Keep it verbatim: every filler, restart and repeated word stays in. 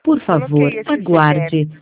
Por favor, Coloquei esse G P S. aguarde.